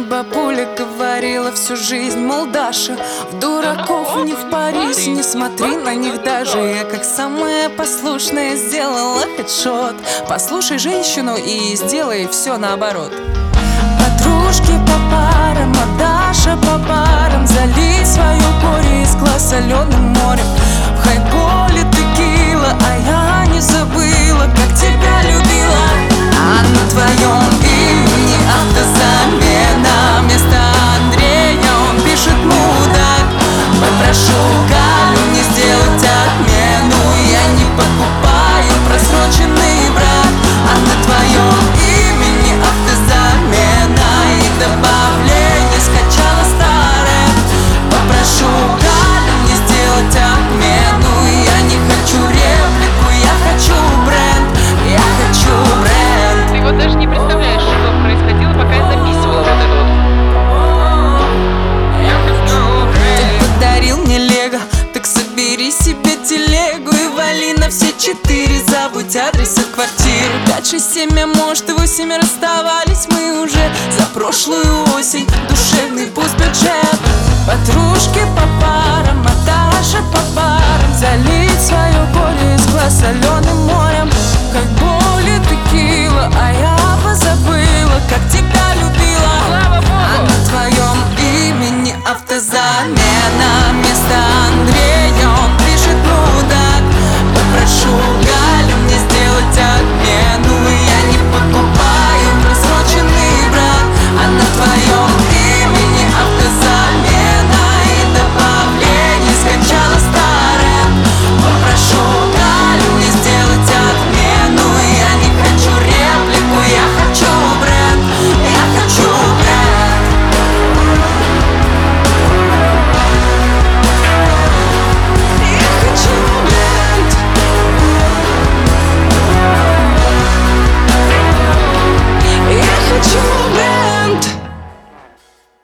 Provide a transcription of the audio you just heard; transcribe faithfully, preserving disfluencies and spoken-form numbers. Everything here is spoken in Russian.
бабуля говорила всю жизнь, мол, Даша, в дураков не впарись, не смотри на них даже. Я как самая послушная сделала хедшот. Послушай женщину и сделай все наоборот. Подружки по парам, а Даша по парам. Залей свое горе из глаз соленым морем. В хайболе текила, а я не забыла, как тебя любила. А на твоем имени автозамена. Вместо Андрея он пишет мудак. Попрошу Галю не сделать отмену. Я не покупаю просроченный брак. А на твоем имени автозамена. И добавление скачала старое. Попрошу Галю не сделать отмену. Я не хочу реплику, я хочу бренд. Я хочу бренд. Ты вот даже не представляешь, что происходило, пока я записывала вот это вот. Я хочу бренд. Ты подарил мне лего, так собери себе телегу и вали на все четыре. Забудь адрес от квартиры. Пять, шесть, семь, а может и восемь. Расставались мы уже за прошлую осень. Душевный пусть бюджет. Подружки по парам, а Даша по парам. Залить свое горе из глаз соленым